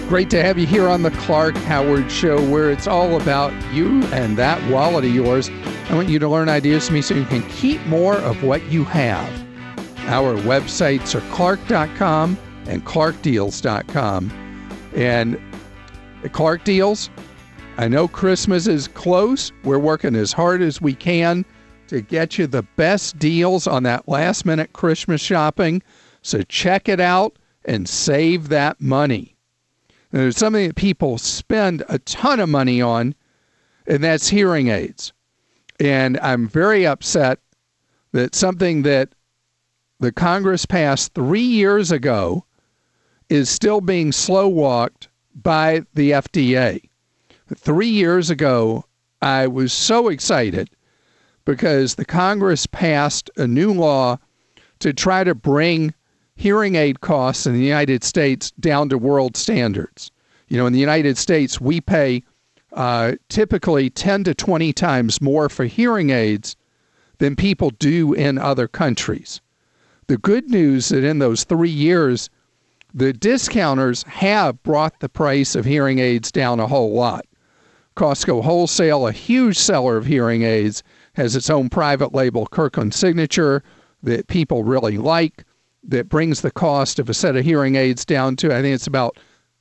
Great to have you here on the Clark Howard Show, where it's all about you and that wallet of yours. I want you to learn ideas from me so you can keep more of what you have. Our websites are clark.com and clarkdeals.com. And Clark Deals, I know Christmas is close. We're working as hard as we can to get you the best deals on that last-minute Christmas shopping. So check it out and save that money. There's something that people spend a ton of money on, and that's hearing aids. And I'm very upset that something that the Congress passed 3 years ago is still being slow-walked by the FDA. 3 years ago, I was so excited because the Congress passed a new law to try to bring hearing aid costs in the United States down to world standards. You know, in the United States, we pay typically 10 to 20 times more for hearing aids than people do in other countries. The good news is that in those 3 years, the discounters have brought the price of hearing aids down a whole lot. Costco Wholesale, a huge seller of hearing aids, has its own private label Kirkland Signature that people really like, that brings the cost of a set of hearing aids down to, I think it's about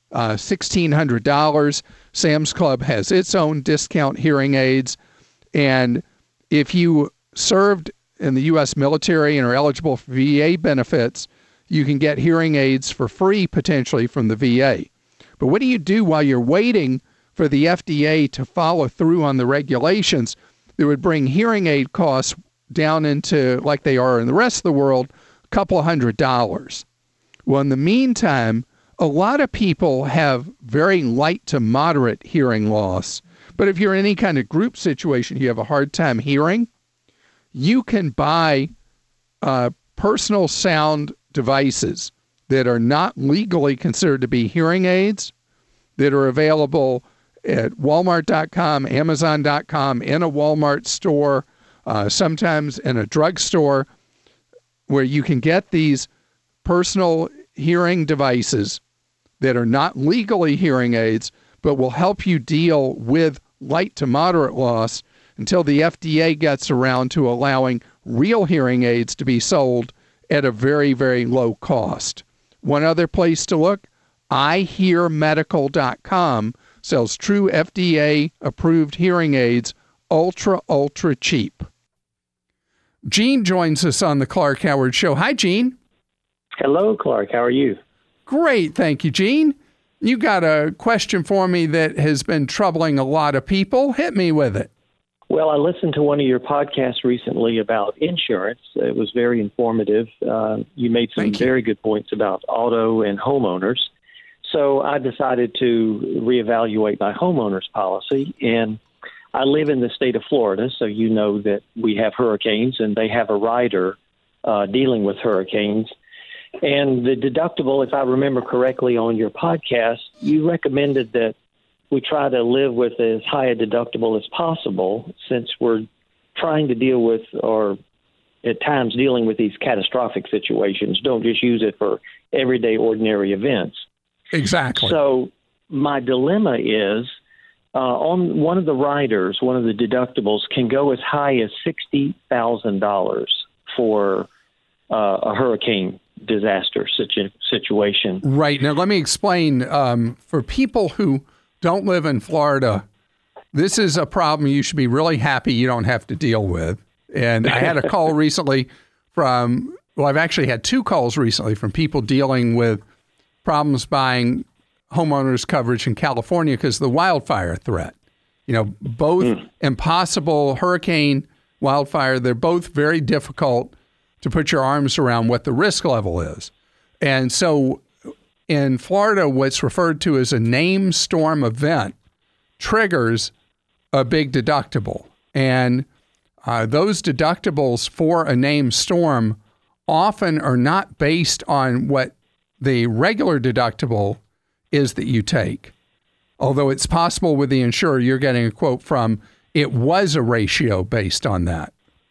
$1,600. Sam's Club has its own discount hearing aids. And if you served in the U.S. military and are eligible for VA benefits, you can get hearing aids for free potentially from the VA. But what do you do while you're waiting for the FDA to follow through on the regulations that would bring hearing aid costs down into, like they are in the rest of the world, a couple of $100s? Well, in the meantime, a lot of people have very light to moderate hearing loss. But if you're in any kind of group situation, you have a hard time hearing, you can buy personal sound devices that are not legally considered to be hearing aids, that are available at Walmart.com, Amazon.com, in a Walmart store, sometimes in a drugstore, where you can get these personal hearing devices that are not legally hearing aids, but will help you deal with light to moderate loss until the FDA gets around to allowing real hearing aids to be sold at a very, very low cost. One other place to look, iHearMedical.com sells true FDA-approved hearing aids, ultra cheap. Gene joins us on the Clark Howard Show. Hi, Gene. Hello, Clark. How are you? Great. Thank you, Gene. You got a question for me that has been troubling a lot of people. Hit me with it. Well, I listened to one of your podcasts recently about insurance. It was very informative. You made some very good points about auto and homeowners. So I decided to reevaluate my homeowner's policy. And I live in the state of Florida, so you know that we have hurricanes, and they have a rider dealing with hurricanes. And the deductible, if I remember correctly on your podcast, you recommended that we try to live with as high a deductible as possible, since we're trying to deal with, or at times dealing with, these catastrophic situations. Don't just use it for everyday ordinary events. Exactly. So my dilemma is, on one of the riders, one of the deductibles can go as high as $60,000 for a hurricane disaster situation. Right. Now, let me explain. For people who don't live in Florida, this is a problem you should be really happy you don't have to deal with. And I had a call recently I've actually had two calls recently from people dealing with problems buying homeowners coverage in California because of the wildfire threat. You know, both impossible hurricane, wildfire, they're both very difficult to put your arms around what the risk level is. And so in Florida, what's referred to as a named storm event triggers a big deductible. And those deductibles for a named storm often are not based on what the regular deductible is that you take. Although it's possible with the insurer you're getting a quote from, it was a ratio based on that.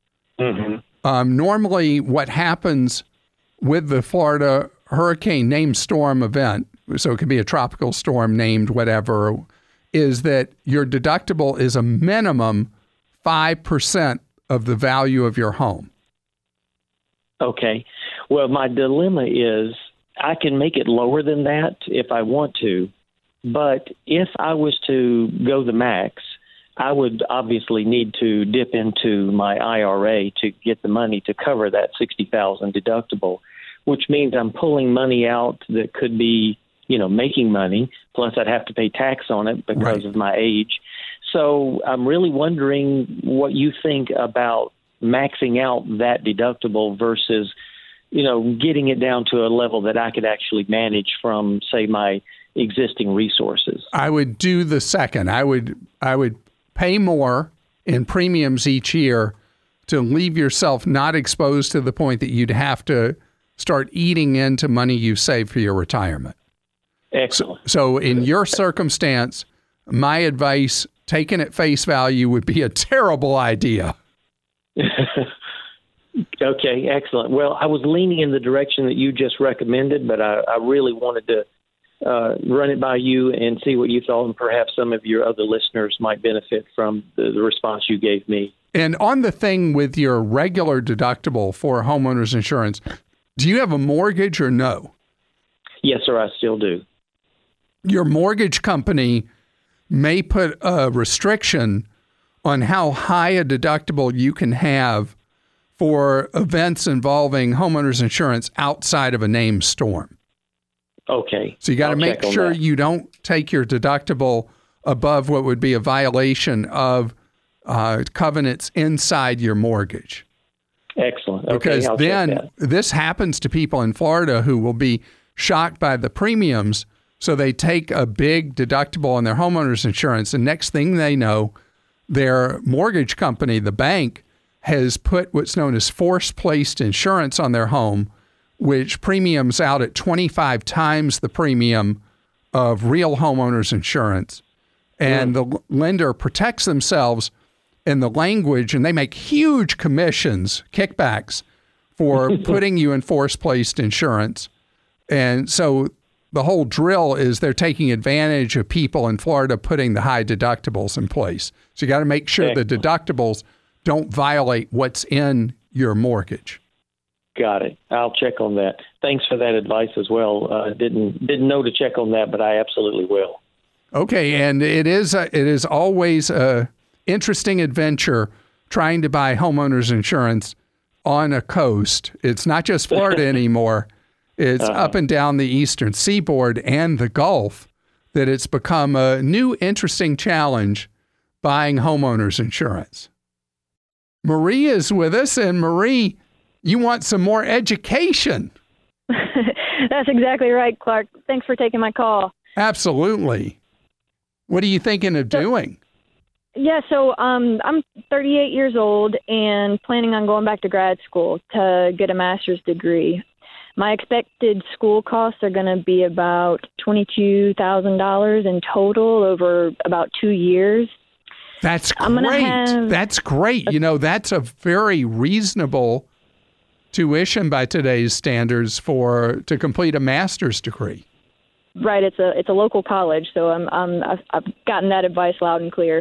Mm-hmm. Normally what happens with the Florida hurricane named storm event so it could be a tropical storm named whatever, is that your deductible is a minimum 5% of the value of your home. Okay. Well, my dilemma is I can make it lower than that if I want to, but if I was to go the max, I would obviously need to dip into my IRA to get the money to cover that $60,000 deductible, which means I'm pulling money out that could be, making money. Plus, I'd have to pay tax on it because of my age. So I'm really wondering what you think about maxing out that deductible versus, getting it down to a level that I could actually manage from, say, my existing resources. I would do the second. I would pay more in premiums each year to leave yourself not exposed to the point that you'd have to start eating into money you save for your retirement. Excellent. So in your circumstance, my advice, taken at face value, would be a terrible idea. Okay, excellent. Well, I was leaning in the direction that you just recommended, but I really wanted to run it by you and see what you thought, and perhaps some of your other listeners might benefit from the response you gave me. And on the thing with your regular deductible for homeowners insurance, do you have a mortgage or no? Yes, sir, I still do. Your mortgage company may put a restriction on how high a deductible you can have for events involving homeowners insurance outside of a named storm. Okay. So you got to make sure you don't take your deductible above what would be a violation of covenants inside your mortgage. Excellent. Okay, because I'll then this happens to people in Florida who will be shocked by the premiums. So they take a big deductible on their homeowners insurance, and next thing they know, their mortgage company, the bank, has put what's known as force-placed insurance on their home, which premiums out at 25 times the premium of real homeowners insurance. And the lender protects themselves in the language, and they make huge commissions, kickbacks, for putting you in force-placed insurance. And so the whole drill is they're taking advantage of people in Florida putting the high deductibles in place. So you got to make sure the deductibles don't violate what's in your mortgage. Got it. I'll check on that. Thanks for that advice as well. Didn't know to check on that, but I absolutely will. Okay, and it is always a interesting adventure trying to buy homeowners insurance on a coast. It's not just Florida anymore. It's up and down the eastern seaboard and the Gulf that it's become a new interesting challenge buying homeowners insurance. Marie is with us, and Marie, you want some more education. That's exactly right, Clark. Thanks for taking my call. Absolutely. What are you thinking of doing? Yeah, so I'm 38 years old and planning on going back to grad school to get a master's degree. My expected school costs are going to be about $22,000 in total over about 2 years. That's great. That's great. That's a very reasonable tuition by today's standards to complete a master's degree. Right. It's a local college, so I've gotten that advice loud and clear.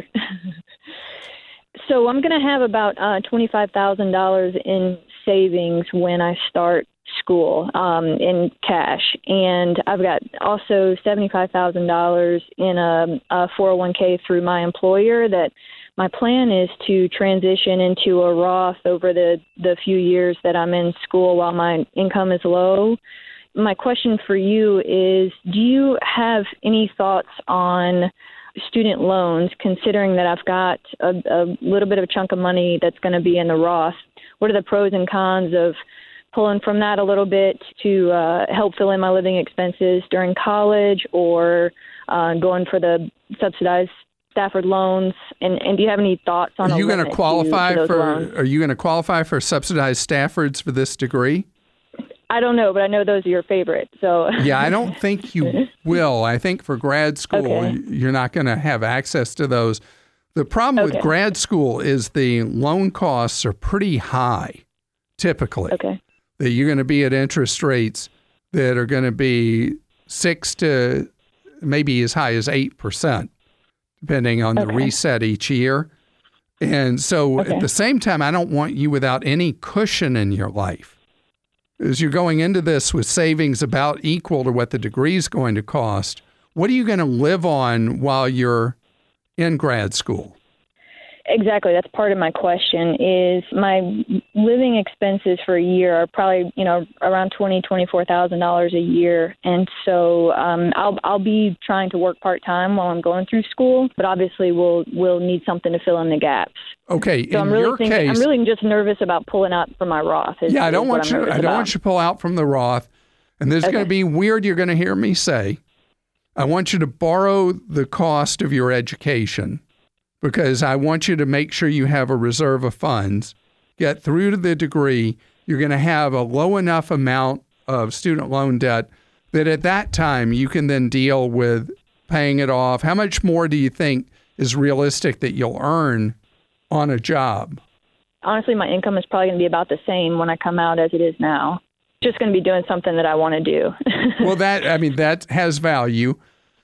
So I'm going to have about $25,000 in savings when I start school in cash, and I've got also $75,000 in a 401k through my employer that my plan is to transition into a Roth over the few years that I'm in school while my income is low. My question for you is, do you have any thoughts on student loans, considering that I've got a little bit of a chunk of money that's going to be in the Roth? What are the pros and cons of pulling from that a little bit to help fill in my living expenses during college, or going for the subsidized Stafford loans? And do you have any thoughts on? Are you going to qualify for subsidized Staffords for this degree? I don't know, but I know those are your favorite. So yeah, I don't think you will. I think for grad school, you're not going to have access to those. The problem with grad school is the loan costs are pretty high, typically. Okay. That you're going to be at interest rates that are going to be 6 to maybe as high as 8%, depending on the reset each year. And so at the same time, I don't want you without any cushion in your life. As you're going into this with savings about equal to what the degree is going to cost, what are you going to live on while you're in grad school? Exactly. That's part of my question is my living expenses for a year are probably, around $24,000 a year. And so I'll be trying to work part-time while I'm going through school, but obviously we'll need something to fill in the gaps. Okay. So I'm really just nervous about pulling out from my Roth. I don't want you to pull out from the Roth. And this is going to be weird. You're going to hear me say, I want you to borrow the cost of your education, because I want you to make sure you have a reserve of funds, get through to the degree. You're going to have a low enough amount of student loan debt that at that time you can then deal with paying it off. How much more do you think is realistic that you'll earn on a job? Honestly, my income is probably going to be about the same when I come out as it is now. Just going to be doing something that I want to do. Well, that has value.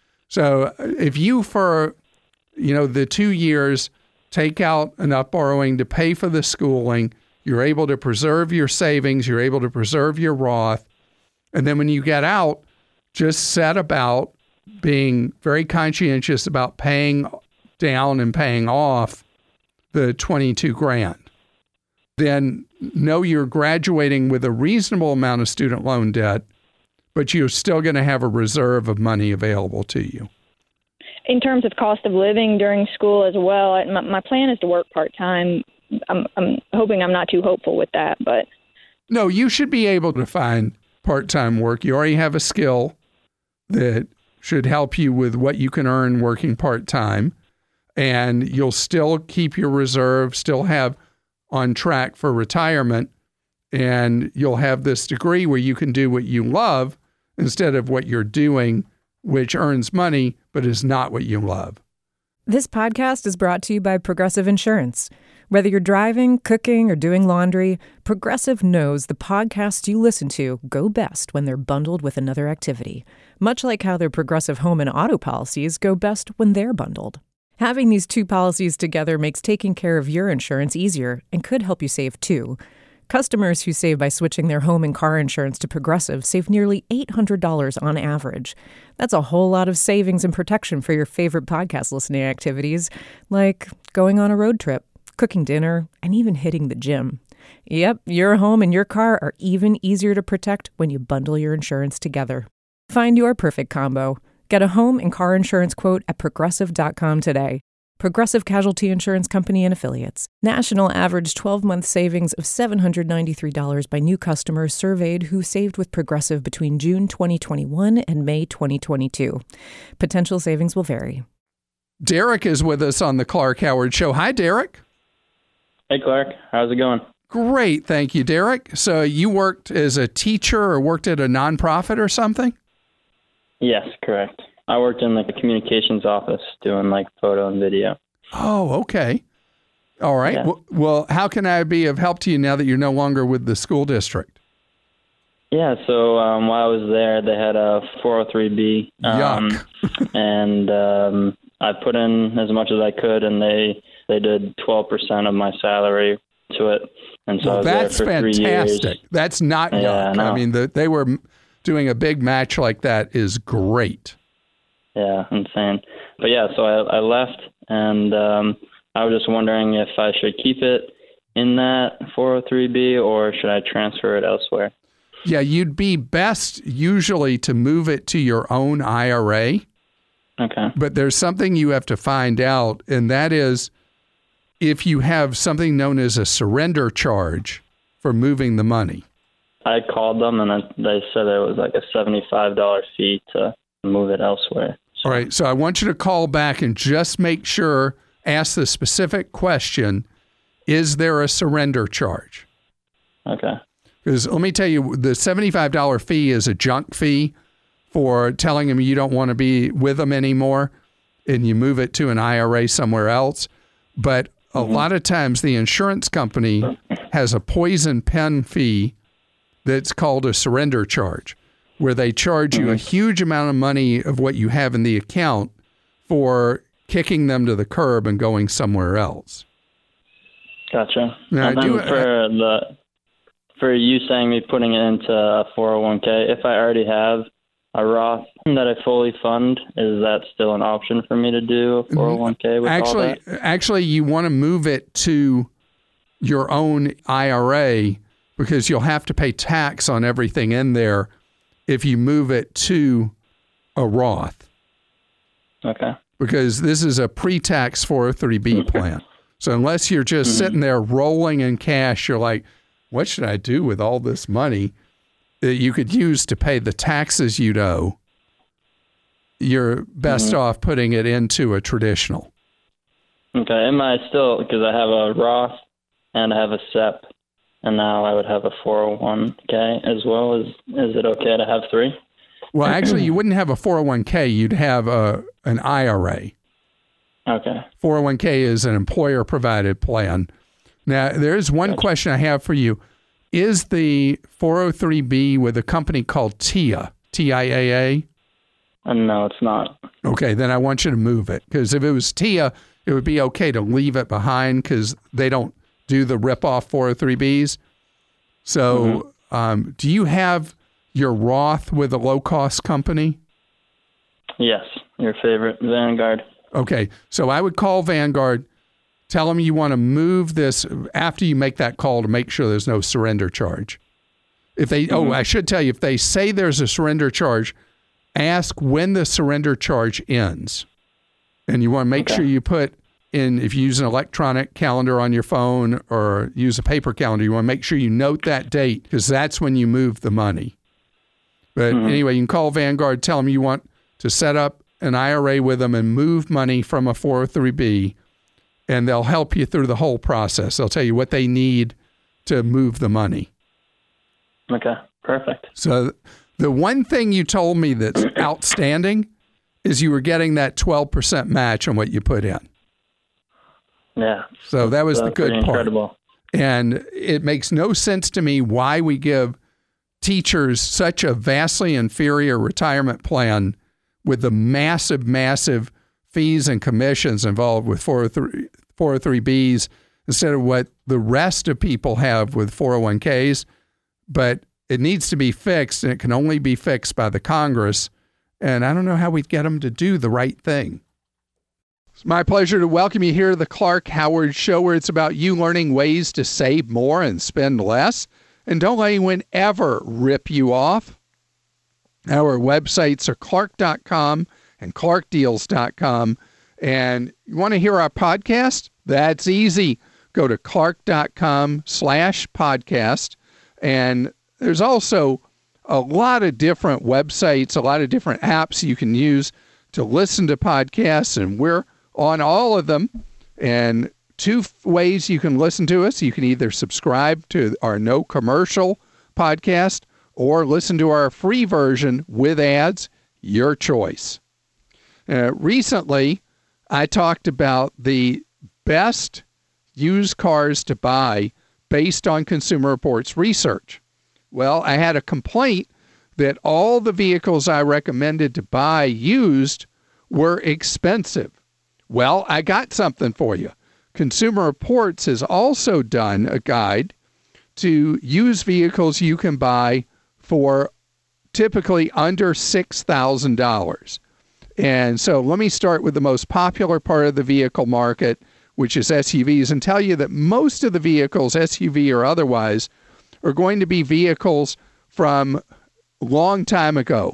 So if you, for the 2 years, take out enough borrowing to pay for the schooling, you're able to preserve your savings, you're able to preserve your Roth. And then when you get out, just set about being very conscientious about paying down and paying off the $22,000. Then know you're graduating with a reasonable amount of student loan debt, but you're still going to have a reserve of money available to you. In terms of cost of living during school as well, my plan is to work part-time. I'm hoping I'm not too hopeful with that, but... No, you should be able to find part-time work. You already have a skill that should help you with what you can earn working part-time, and you'll still keep your reserve, still have on track for retirement, and you'll have this degree where you can do what you love instead of what you're doing, which earns money but is not what you love. This podcast is brought to you by Progressive Insurance. Whether you're driving, cooking, or doing laundry, Progressive knows the podcasts you listen to go best when they're bundled with another activity, much like how their Progressive home and auto policies go best when they're bundled. Having these two policies together makes taking care of your insurance easier and could help you save too. Customers who save by switching their home and car insurance to Progressive save nearly $800 on average. That's a whole lot of savings and protection for your favorite podcast listening activities, like going on a road trip, cooking dinner, and even hitting the gym. Yep, your home and your car are even easier to protect when you bundle your insurance together. Find your perfect combo. Get a home and car insurance quote at Progressive.com today. Progressive Casualty Insurance Company and Affiliates. National average 12-month savings of $793 by new customers surveyed who saved with Progressive between June 2021 and May 2022. Potential savings will vary. Derek is with us on the Clark Howard Show. Hi, Derek. Hey, Clark. How's it going? Great. Thank you, Derek. So you worked as a teacher or worked at a nonprofit or something? Yes, correct. I worked in the communications office doing photo and video. Oh, okay. All right. Yeah. Well, how can I be of help to you now that you're no longer with the school district? Yeah, so while I was there, they had a 403B. Yuck. And I put in as much as I could, and they did 12% of my salary to it. And so I was that's there for 3 years. Fantastic. That's not yuck. No. I mean, they were doing a big match like that is great. Yeah, insane. But yeah, so I left, and I was just wondering if I should keep it in that 403B or should I transfer it elsewhere? Yeah, you'd be best usually to move it to your own IRA. Okay. But there's something you have to find out, and that is if you have something known as a surrender charge for moving the money. I called them, and they said it was like a $75 fee to move it elsewhere. So. All right, so I want you to call back and just make sure, ask the specific question, is there a surrender charge? Okay. Because let me tell you, the $75 fee is a junk fee for telling them you don't want to be with them anymore and you move it to an IRA somewhere else. But a lot of times the insurance company has a poison pen fee that's called a surrender charge, where they charge you a huge amount of money of what you have in the account for kicking them to the curb and going somewhere else. Gotcha. Now, and then for you saying me putting it into a 401k, if I already have a Roth that I fully fund, is that still an option for me to do a 401k with all that? Actually, you want to move it to your own IRA because you'll have to pay tax on everything in there if you move it to a Roth. Okay. Because this is a pre-tax 403B plan. So unless you're just sitting there rolling in cash, you're like, what should I do with all this money that you could use to pay the taxes you'd owe? You're best off putting it into a traditional. Okay. Am I still, because I have a Roth and I have a SEP, and now I would have a 401k as well. Is it okay to have three? Well, actually, you wouldn't have a 401k. You'd have an IRA. Okay. 401k is an employer-provided plan. Now, there's one question I have for you. Is the 403B with a company called TIAA, TIAA? No, it's not. Okay, then I want you to move it. Because if it was TIA, it would be okay to leave it behind because they don't do the rip-off 403Bs. So do you have your Roth with a low-cost company? Yes, your favorite, Vanguard. Okay, so I would call Vanguard, tell them you want to move this after you make that call to make sure there's no surrender charge. If they, I should tell you, if they say there's a surrender charge, ask when the surrender charge ends. And you want to make sure you put in, if you use an electronic calendar on your phone or use a paper calendar, you want to make sure you note that date because that's when you move the money. But anyway, you can call Vanguard, tell them you want to set up an IRA with them and move money from a 403B, and they'll help you through the whole process. They'll tell you what they need to move the money. Okay, perfect. So the one thing you told me that's outstanding is you were getting that 12% match on what you put in. Yeah. So that was the good part. Incredible. And it makes no sense to me why we give teachers such a vastly inferior retirement plan with the massive, massive fees and commissions involved with 403Bs instead of what the rest of people have with 401Ks. But it needs to be fixed, and it can only be fixed by the Congress. And I don't know how we'd get them to do the right thing. It's my pleasure to welcome you here to the Clark Howard Show, where it's about you learning ways to save more and spend less. And don't let anyone ever rip you off. Our websites are clark.com and clarkdeals.com. And you want to hear our podcast? That's easy. Go to clark.com/podcast. And there's also a lot of different websites, a lot of different apps you can use to listen to podcasts. And we're on all of them. And two ways you can listen to us. You can either subscribe to our no commercial podcast or listen to our free version with ads, your choice. Recently, I talked about the best used cars to buy based on Consumer Reports research. Well, I had a complaint that all the vehicles I recommended to buy used were expensive. Well, I got something for you. Consumer Reports has also done a guide to used vehicles you can buy for typically under $6,000. And so let me start with the most popular part of the vehicle market, which is SUVs, and tell you that most of the vehicles, SUV or otherwise, are going to be vehicles from a long time ago,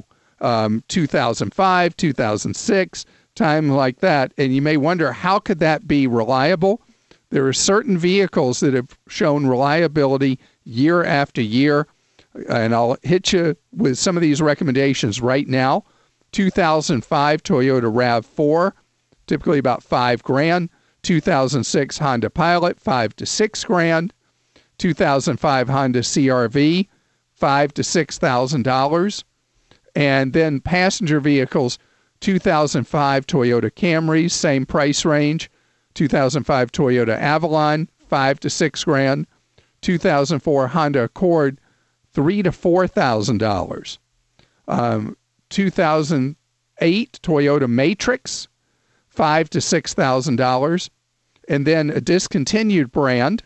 2005, 2006, time like that. And you may wonder, how could that be reliable? There are certain vehicles that have shown reliability year after year. And I'll hit you with some of these recommendations right now. 2005 Toyota RAV4, typically about $5,000. 2006 Honda Pilot, $5,000 to $6,000. 2005 Honda CR-V, $5,000 to $6,000. And then passenger vehicles, 2005 Toyota Camrys, same price range. 2005 Toyota Avalon, $5,000 to $6,000. 2004 Honda Accord, $3,000 to $4,000. 2008 Toyota Matrix, $5,000 to $6,000. And then a discontinued brand,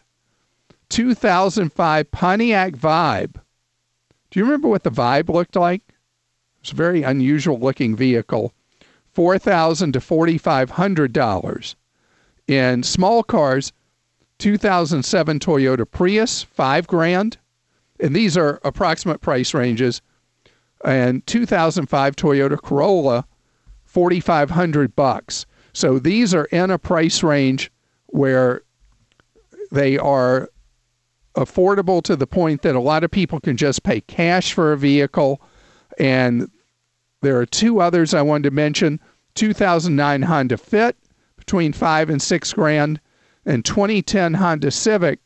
2005 Pontiac Vibe. Do you remember what the Vibe looked like? It's a very unusual looking vehicle. $4,000 to $4,500. In small cars, 2007 Toyota Prius, $5,000. And these are approximate price ranges. And 2005 Toyota Corolla, $4,500. So these are in a price range where they are affordable to the point that a lot of people can just pay cash for a vehicle. And there are two others I wanted to mention. 2009 Honda Fit, between $5,000 and $6,000, and 2010 Honda Civic,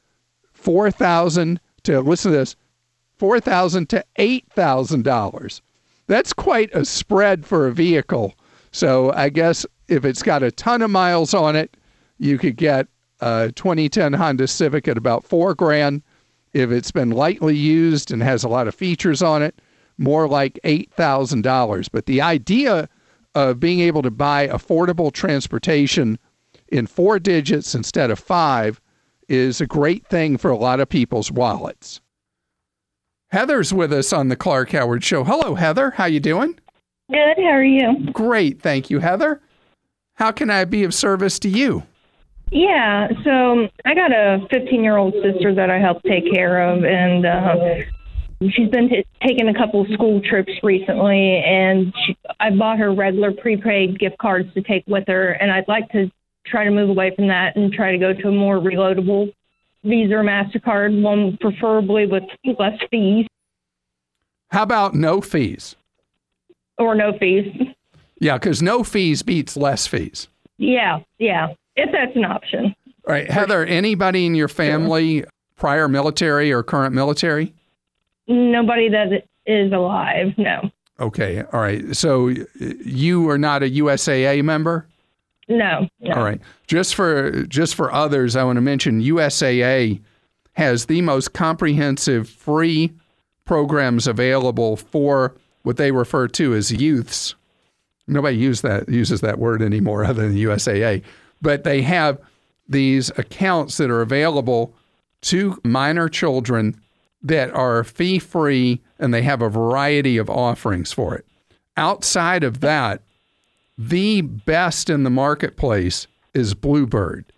$4,000 to, listen to this, $4,000 to $8,000. That's quite a spread for a vehicle. So I guess if it's got a ton of miles on it, you could get a 2010 Honda Civic at about $4,000. If it's been lightly used and has a lot of features on it, more like $8,000. But the idea of being able to buy affordable transportation in 4 digits instead of 5 is a great thing for a lot of people's wallets. Heather's with us on the Clark Howard Show. Hello, Heather. How you doing? Good. How are you? Great. Thank you, Heather. How can I be of service to you? Yeah. So I got a 15-year-old sister that I help take care of, and she's been taking a couple of school trips recently, and I bought her regular prepaid gift cards to take with her, and I'd like to try to move away from that and try to go to a more reloadable Visa or MasterCard, one preferably with less fees. How about no fees? Or no fees. Yeah, because no fees beats less fees. Yeah, if that's an option. All right, Heather, anybody in your family prior military or current military? Nobody that is alive, no. Okay, all right. So you are not a USAA member? No. All right. Just for others, I want to mention USAA has the most comprehensive free programs available for what they refer to as youths. Nobody uses that word anymore other than USAA. But they have these accounts that are available to minor children that are fee-free, and they have a variety of offerings for it. Outside of that, the best in the marketplace is Bluebird.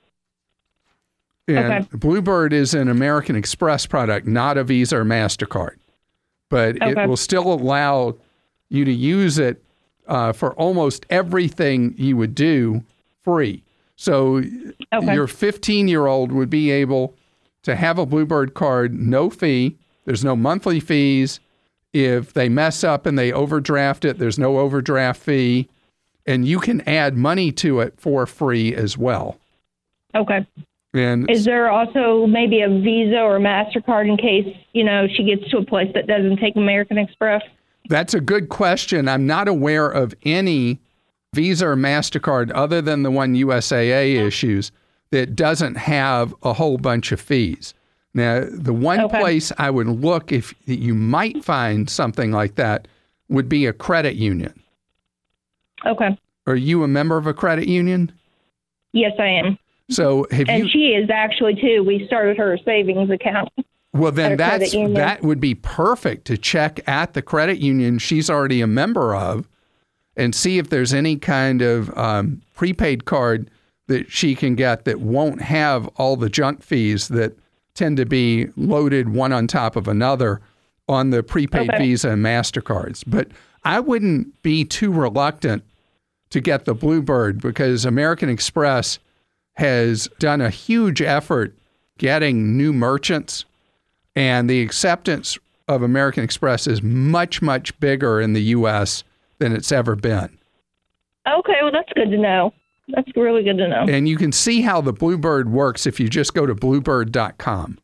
And Bluebird is an American Express product, not a Visa or MasterCard. But it will still allow you to use it for almost everything you would do free. So your 15-year-old would be able to have a Bluebird card, no fee. There's no monthly fees. If they mess up and they overdraft it, there's no overdraft fee. And you can add money to it for free as well. Okay. And is there also maybe a Visa or MasterCard in case, she gets to a place that doesn't take American Express? That's a good question. I'm not aware of any Visa or MasterCard other than the one USAA issues that doesn't have a whole bunch of fees. Now, the one place I would look if you might find something like that would be a credit union. Okay. Are you a member of a credit union? Yes, I am. So she is actually too. We started her savings account. Well, then that would be perfect to check at the credit union she's already a member of and see if there's any kind of prepaid card that she can get that won't have all the junk fees that tend to be loaded one on top of another on the prepaid Visa and MasterCards. But I wouldn't be too reluctant to get the Bluebird because American Express has done a huge effort getting new merchants, and the acceptance of American Express is much, much bigger in the U.S. than it's ever been. Okay, well, that's good to know. That's really good to know. And you can see how the Bluebird works if you just go to bluebird.com.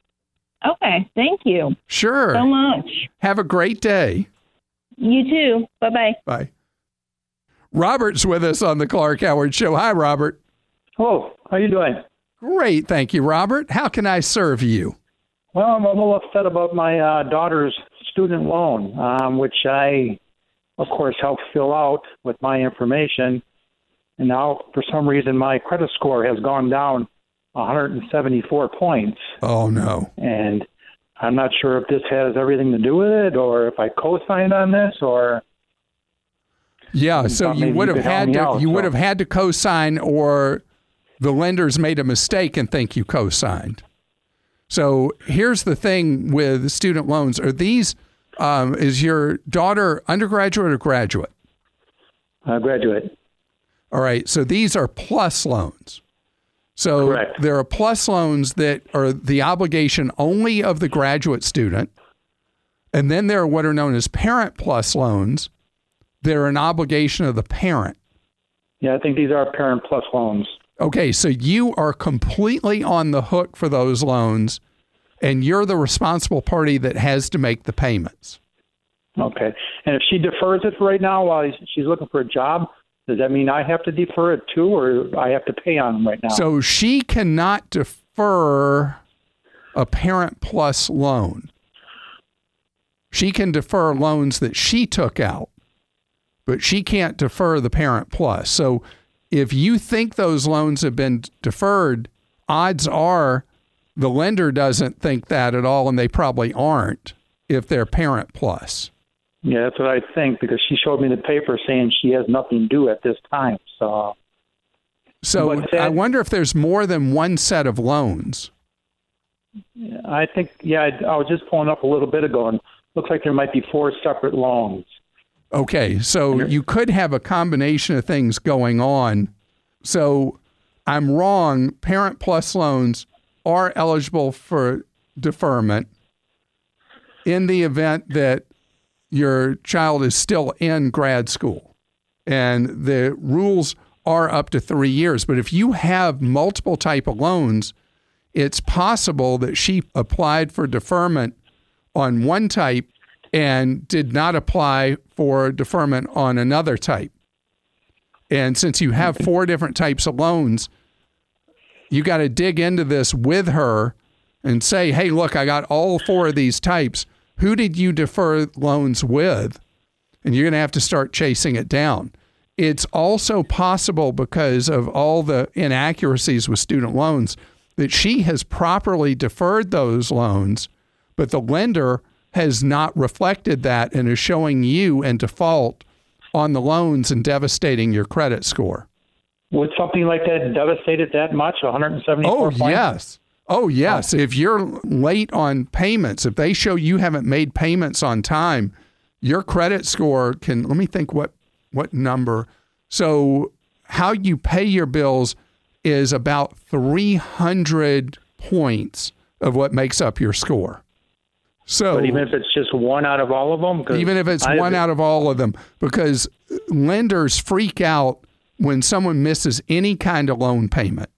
Okay, thank you. Sure. So much. Have a great day. You too. Bye-bye. Bye. Robert's with us on the Clark Howard Show. Hi, Robert. Hello. How you doing? Great. Thank you, Robert. How can I serve you? Well, I'm a little upset about my daughter's student loan, which I, of course, helped fill out with my information. And now, for some reason, my credit score has gone down 174 points. Oh, no. And I'm not sure if this has everything to do with it or if I co-signed on this or... Yeah, so you would have had to co-sign, or the lenders made a mistake and think you co-signed. So here's the thing with student loans. Are these, is your daughter undergraduate or graduate? Graduate. All right, so these are plus loans. So Correct. There are plus loans that are the obligation only of the graduate student. And then there are what are known as parent plus loans. They're an obligation of the parent. Yeah, I think these are parent plus loans. Okay, so you are completely on the hook for those loans, and you're the responsible party that has to make the payments. Okay. And if she defers it right now while she's looking for a job, does that mean I have to defer it too, or I have to pay on them right now? So she cannot defer a parent plus loan. She can defer loans that she took out, but she can't defer the parent plus. So if you think those loans have been deferred, odds are the lender doesn't think that at all, and they probably aren't if they're parent plus. Yeah, that's what I think, because she showed me the paper saying she has nothing due at this time. So I wonder if there's more than one set of loans. I think, I was just pulling up a little bit ago, and looks like there might be 4 separate loans. Okay, so you could have a combination of things going on. So I'm wrong. Parent plus loans are eligible for deferment in the event that your child is still in grad school. And the rules are up to 3 years. But if you have multiple type of loans, it's possible that she applied for deferment on one type and did not apply for deferment on another type. And since you have 4 different types of loans, you got to dig into this with her and say, hey, look, I got all 4 of these types. Who did you defer loans with? And you're going to have to start chasing it down. It's also possible, because of all the inaccuracies with student loans, that she has properly deferred those loans, but the lender has not reflected that and is showing you in default on the loans and devastating your credit score. Would something like that devastate it that much, 174 points? Yes. Oh, yes. If you're late on payments, if they show you haven't made payments on time, your credit score can, let me think what number. So how you pay your bills is about 300 points of what makes up your score. So, but even if it's just one out of all of them? Even if it's one out of all of them, because lenders freak out when someone misses any kind of loan payment.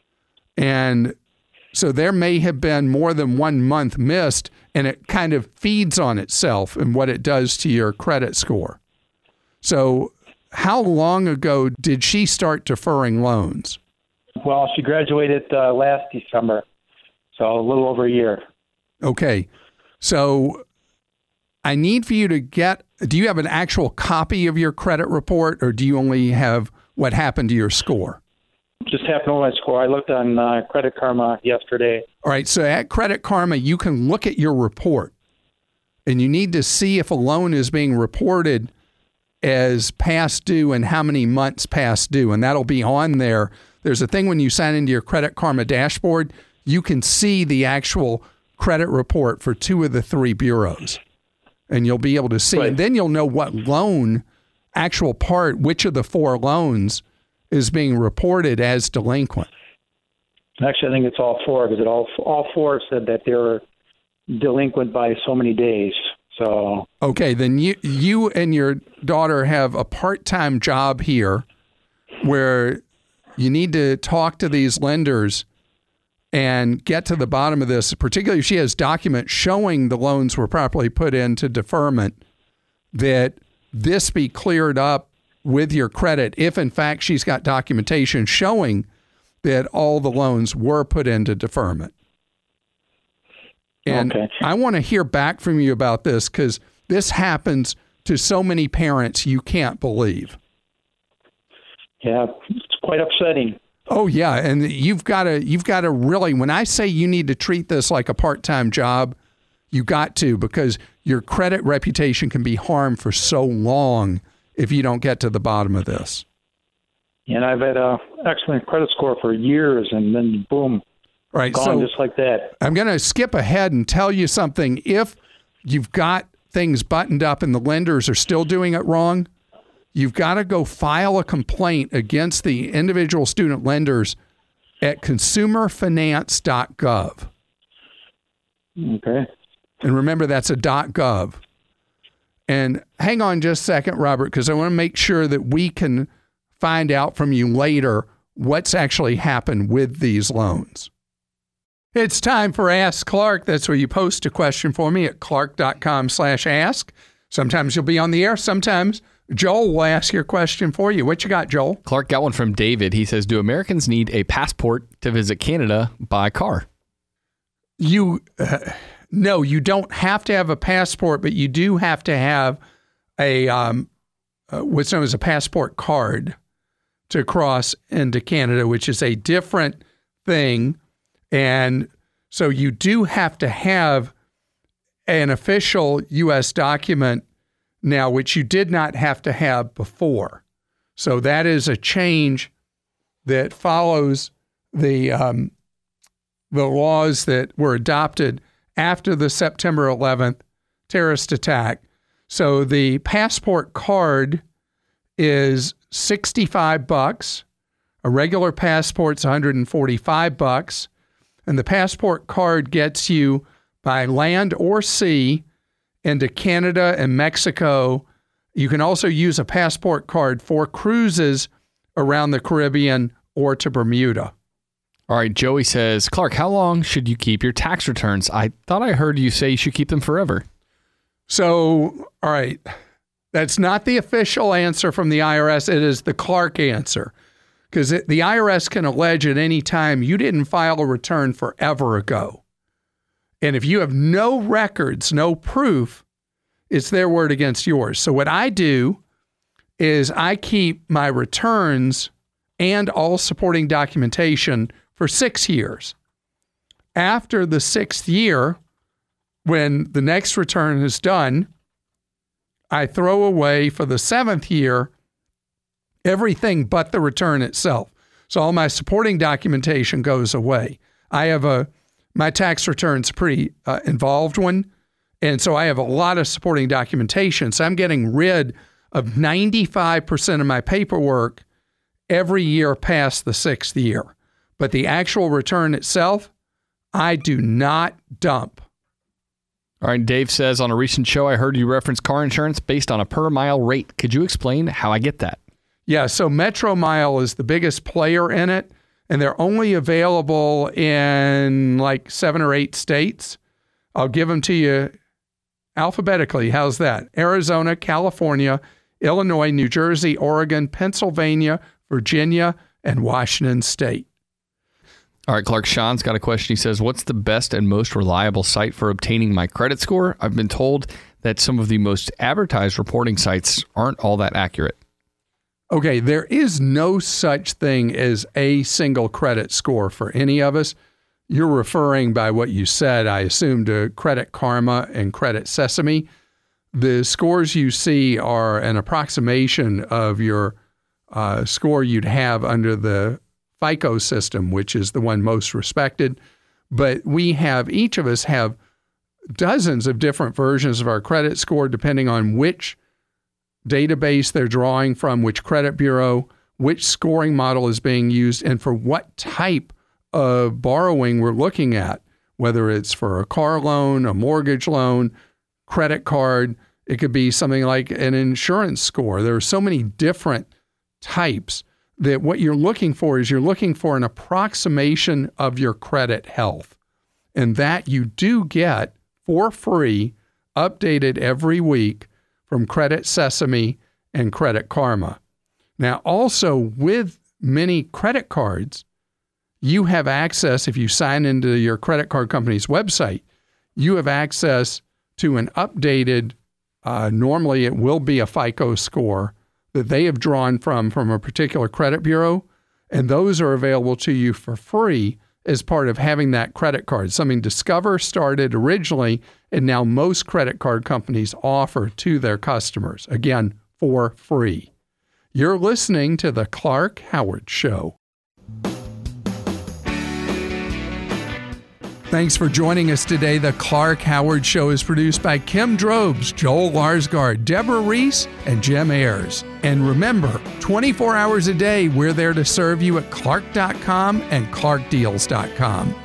And so there may have been more than 1 month missed, and it kind of feeds on itself and what it does to your credit score. So how long ago did she start deferring loans? Well, she graduated last December, so a little over a year. Okay. So I need for you to do you have an actual copy of your credit report, or do you only have what happened to your score? Just happened on my score. I looked on Credit Karma yesterday. All right. So at Credit Karma, you can look at your report, and you need to see if a loan is being reported as past due and how many months past due. And that'll be on there. There's a thing when you sign into your Credit Karma dashboard, you can see the actual credit report for 2 of the 3 bureaus, and you'll be able to see. Right. And then you'll know what loan, actual part, which of the 4 loans is being reported as delinquent. Actually, I think it's all 4, because all 4 said that they were delinquent by so many days. So okay, then you and your daughter have a part-time job here where you need to talk to these lenders and get to the bottom of this, particularly if she has documents showing the loans were properly put into deferment, that this be cleared up with your credit if, in fact, she's got documentation showing that all the loans were put into deferment. And I want to hear back from you about this because this happens to so many parents you can't believe. Yeah, it's quite upsetting. Oh, yeah. And you've got to really, when I say you need to treat this like a part-time job, you got to, because your credit reputation can be harmed for so long if you don't get to the bottom of this. And I've had an excellent credit score for years, and then boom, right, gone just like that. I'm going to skip ahead and tell you something. If you've got things buttoned up and the lenders are still doing it wrong, you've got to go file a complaint against the individual student lenders at consumerfinance.gov. Okay. And remember, that's a .gov. And hang on just a second, Robert, because I want to make sure that we can find out from you later what's actually happened with these loans. It's time for Ask Clark. That's where you post a question for me at clark.com/ask. Sometimes you'll be on the air. Sometimes Joel will ask your question for you. What you got, Joel? Clark got one from David. He says, do Americans need a passport to visit Canada by car? No, you don't have to have a passport, but you do have to have a what's known as a passport card to cross into Canada, which is a different thing. And so you do have to have an official U.S. document now, which you did not have to have before. So that is a change that follows the laws that were adopted after the September 11th terrorist attack. So the passport card is $65. A regular passport's $145. And the passport card gets you by land or sea into Canada and Mexico. You can also use a passport card for cruises around the Caribbean or to Bermuda. All right, Joey says, Clark, how long should you keep your tax returns? I thought I heard you say you should keep them forever. So, all right, that's not the official answer from the IRS. It is the Clark answer, because the IRS can allege at any time you didn't file a return forever ago. And if you have no records, no proof, it's their word against yours. So what I do is I keep my returns and all supporting documentation for 6 years. After the 6th year, when the next return is done, I throw away for the 7th year everything but the return itself. So all my supporting documentation goes away. I have my tax return's a pretty involved one, and so I have a lot of supporting documentation. So I'm getting rid of 95% of my paperwork every year past the 6th year. But the actual return itself, I do not dump. All right, Dave says, on a recent show, I heard you reference car insurance based on a per-mile rate. Could you explain how I get that? Yeah, so Metro Mile is the biggest player in it, and they're only available in like 7 or 8 states. I'll give them to you alphabetically. How's that? Arizona, California, Illinois, New Jersey, Oregon, Pennsylvania, Virginia, and Washington State. All right, Clark, Sean's got a question. He says, what's the best and most reliable site for obtaining my credit score? I've been told that some of the most advertised reporting sites aren't all that accurate. Okay, there is no such thing as a single credit score for any of us. You're referring by what you said, I assume, to Credit Karma and Credit Sesame. The scores you see are an approximation of your score you'd have under the FICO system, which is the one most respected. But each of us have dozens of different versions of our credit score, depending on which database they're drawing from, which credit bureau, which scoring model is being used, and for what type of borrowing we're looking at, whether it's for a car loan, a mortgage loan, credit card. It could be something like an insurance score. There are so many different types that what you're looking for is an approximation of your credit health. And that you do get for free, updated every week from Credit Sesame and Credit Karma. Now, also with many credit cards, you have access, if you sign into your credit card company's website, you have access to an updated, normally it will be a FICO score that they have drawn from a particular credit bureau, and those are available to you for free as part of having that credit card, something Discover started originally, and now most credit card companies offer to their customers, again, for free. You're listening to The Clark Howard Show. Thanks for joining us today. The Clark Howard Show is produced by Kim Drobes, Joel Larsgaard, Deborah Reese, and Jim Ayers. And remember, 24 hours a day, we're there to serve you at Clark.com and ClarkDeals.com.